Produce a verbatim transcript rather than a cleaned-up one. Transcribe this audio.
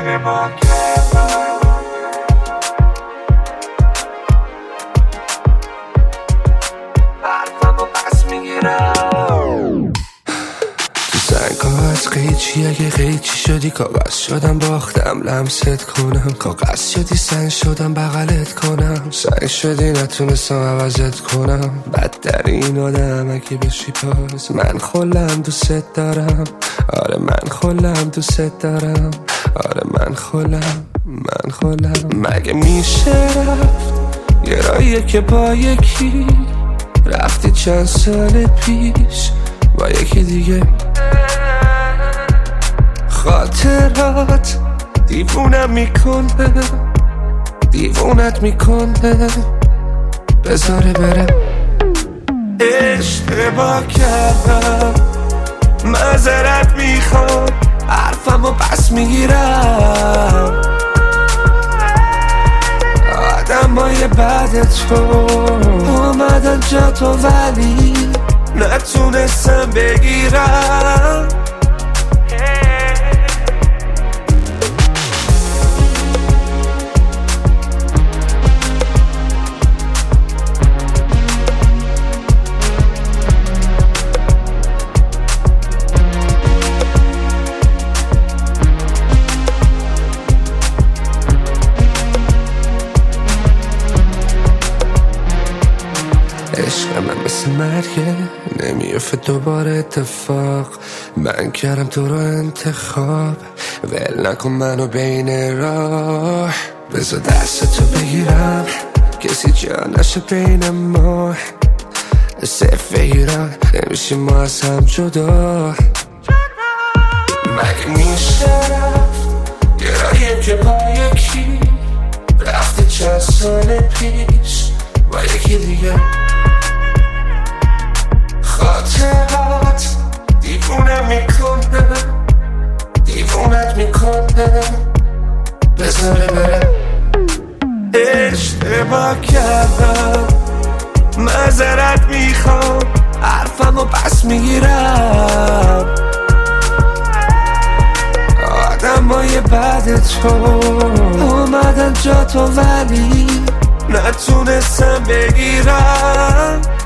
اشتباه کردم. حرفمو پس میگیرم. تو سنگا از قیچی اگه قیچی شدی کاغذ شدم باختم لمست کنم، کاغذ شدی سنگ شدم بغلت کنم، سنگ شدی نتونستم عوضت کنم، بدترین آدم اگه بشی پاس من خلم دوست دارم، آره من خلم دوست دارم، آره من خلم من خلم. مگه میشه رفت یه راهیه که با یکی رفتی چند سال پیش با یکی دیگه، خاطرات دیوونم میکنه دیوونت میکنه بذاره بره. اشتباه کردم معذرت میخوام حرفمو پس میگیرم، آدمای بعد تو اومدن جا تو ولی نتونستم بگیرم. عشق من مثل مرگه نمیافه دوباره اتفاق، من کردم تو رو انتخاب، ول نکن منو بین راه، بذار دست تو بگیرم کسی جا نشه بین ما، صرف ایران نمیشیم ما از هم جدا. مگه میشه رفت یه راهیم که با یکی رفته چند سال پیش با یکی دیگه، خاطرات دیوونم میکنه دیوونت میکنه بذاره بره. اشتباه کردم معذرت میخوام حرفمو پس میگیرم، آدمای بعد تو اومدن جا تو ولی نتونستم بگیرم.